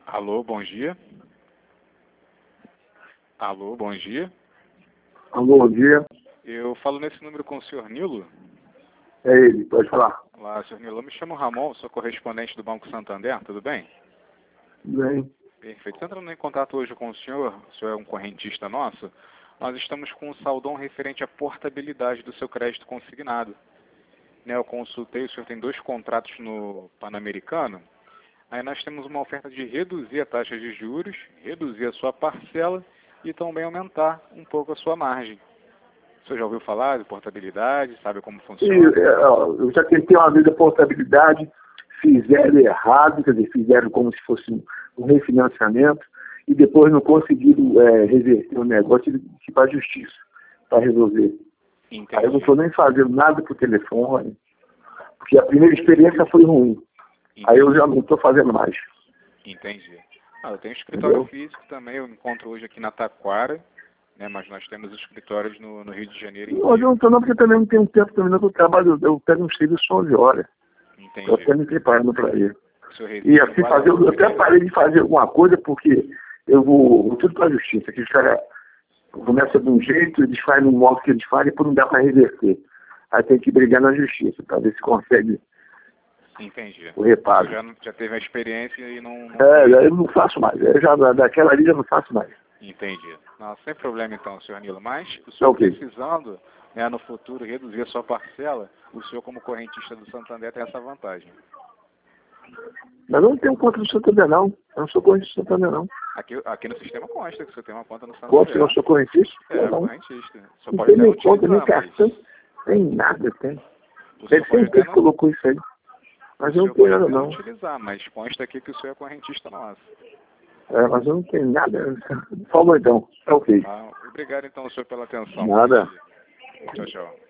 Alô, bom dia. Alô, bom dia. Alô, bom dia. Eu falo nesse número com o senhor Nilo. É ele, pode falar. Olá, senhor Nilo. Eu me chamo Ramon, sou correspondente do Banco Santander, tudo bem? Bem, Perfeito. Estou entrando em contato hoje com o senhor é um correntista nosso. Nós estamos com um saldão referente à portabilidade do seu crédito consignado. Eu consultei, o senhor tem 2 contratos no Pan-Americano. Aí nós temos uma oferta de reduzir a taxa de juros, reduzir a sua parcela e também aumentar um pouco a sua margem. O senhor já ouviu falar de portabilidade, sabe como funciona? eu já tentei uma vez a portabilidade, fizeram errado, quer dizer, fizeram como se fosse um refinanciamento e depois não conseguiram reverter o negócio e ir para a justiça para resolver. Entendi. Aí eu não estou nem fazendo nada por telefone, porque a primeira experiência foi ruim. Entendi. Aí eu já não estou fazendo mais. Entendi. Eu tenho escritório Entendeu? físico também, eu encontro hoje aqui na Taquara, né, mas nós temos escritórios no Rio de Janeiro Não adianta não, porque também não tenho tempo também, não, que eu trabalho, eu pego um serviço 11 horas. Entendi. Eu até me preparando para ir. O senhor E reside assim em fazer, eu até Guarulhos? parei de fazer alguma coisa porque eu vou tudo para a justiça, que os caras começam de um jeito, eles fazem um modo que eles fazem e depois não dá para reverter. Aí tem que brigar na justiça para ver se consegue Entendi. o reparo. O senhor já teve a experiência e não... Eu não faço mais, eu já daquela ali eu não faço mais. Entendi. Não, sem problema então, senhor Nilo. Mas o Tá senhor ok. precisando, né, no futuro, reduzir a sua parcela, o senhor como correntista do Santander tem essa vantagem. Mas eu não tenho conta do Santander não, eu não sou correntista do Santander não. Aqui no sistema consta que o senhor tem uma conta no Conta que eu Santander. não sou correntista? É, Não. correntista. O senhor Não pode tem até nem não conta, nem utilizar, mas cartão, nem nada tem. o senhor Deve ser pode a até empresa que não, colocou isso aí. Mas eu não tenho nada não. utilizar, mas consta aqui que o senhor é correntista nosso. Mas eu não tenho nada. Falou então. Tá ok. Obrigado então, senhor, pela atenção. Nada. Tchau, tchau.